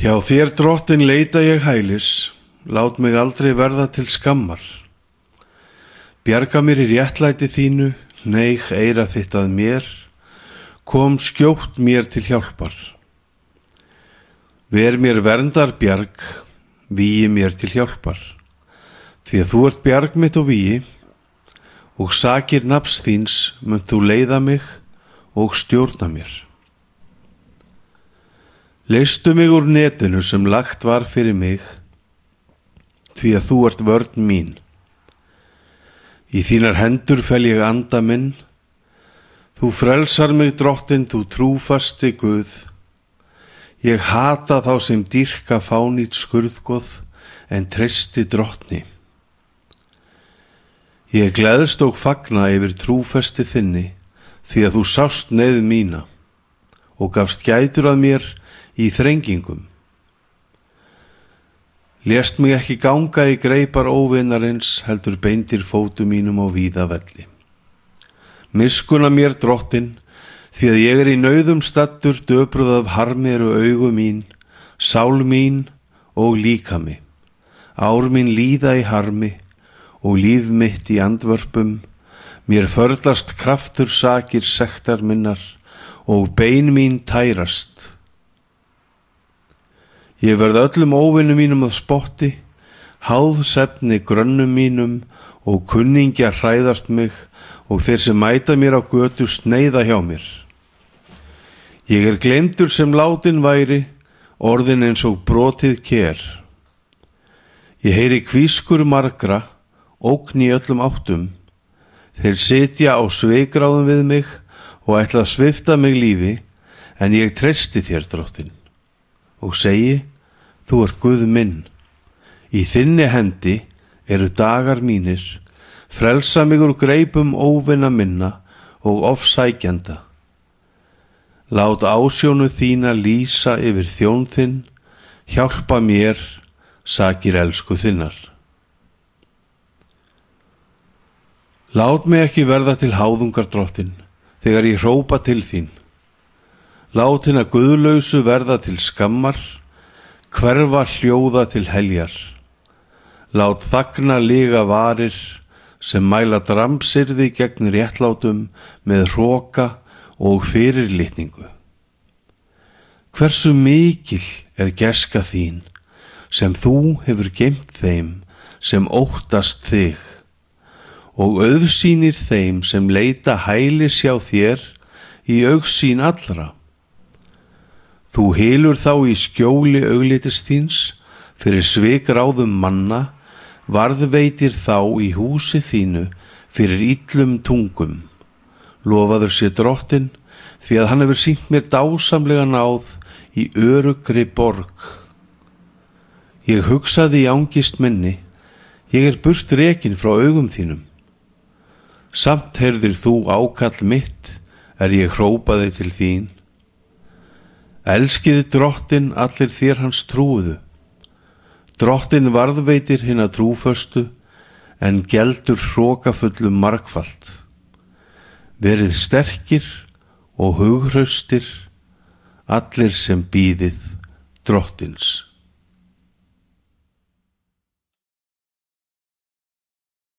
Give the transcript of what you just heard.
Hjá þér, Drottin, leita ég hælis, lát mig aldrei verða til skammar. Bjarga mér í réttlæti þínu, hneig eyra þitt að mér, kom skjótt mér til hjálpar. Ver mér verndar bjarg, vígi mér til hjálpar, því að þú ert bjarg mitt og vígi, og sakir nafns þíns munt þú leiða mig og stjórna mér. Leystu mig úr netinu sem lagt var fyrir mig, því að þú ert vörn mín. Í þínar hendur fel ég anda minn, þú frelsar mig, Drottin, þú trúfasti Guð. Ég hata þá sem dýrka fánýt skurðgoð, en treysti Drottni. Ég gleðst og fagna yfir trúfesti þinni, því að þú sást neyð mína og gafst gætur að mér í þrengingum. Lést mig ekki ganga í greipar óvinarins, heldur beindir fótum mínum á víða velli. Miskunna mér, Drottin, því að ég í nauðum staddur, döpruð af harmi eru augu mín, sál mín og líkami. Ár mín líða í harmi og líf mitt í andvörpum, mér förlast kraftur sakir sektar minnar og bein mín tærast. Ég verð öllum óvinnum mínum að spotti, háð svefni grönnum mínum og kunningja hræðast mig og þeir sem mæta mér á götu sneiða hjá mér. Ég gleymdur sem látin væri, orðin eins og brotið ker. Ég heyri hvískur margra, ógn í öllum áttum. Þeir sitja á sveigráðum við mig og ætla að svipta mig lífi, en ég treysti þér, Drottin, og segi, þú ert Guð minn. Í þinni hendi eru dagar mínir, frelsa mig úr greipum óvinna minna og ofsækjanda. Lát ásjónu þína lýsa yfir þjón þinn, hjálpa mér, sakir elsku þinnar. Lát mig ekki verða til háðungar, Drottin, þegar ég hrópa til þín. Lát hina guðlausu verða til skammar, hverfa hljóða til heljar. Lát þagna liga varir, sem mæla dramsyrði gegn réttlátum með hroka og fyrirlitningu. Hversu mikil gæska þín, sem þú hefur geymt þeim sem óttast þig, og auðsýnir þeim sem leita hælis hjá þér í augsýn allra. Þú hylur þá í skjóli auglitis þíns, fyrir svikráðum manna, varðveitir þá í húsi þínu fyrir illum tungum. Lofaður sé Drottin, því að hann hefur sýnt mér dásamlega náð í öruggri borg. Ég hugsaði í angist minni, ég burt rekin frá augum þínum. Samt heyrðir þú ákall mitt, ég hrópaði til þín. Elskið Drottin allir þér hans trúuðu. Drottin varðveitir hina trúföstu, en geldur hrokafullum margfalt. Verið sterkir og hughraustir, allir sem bíðið Drottins.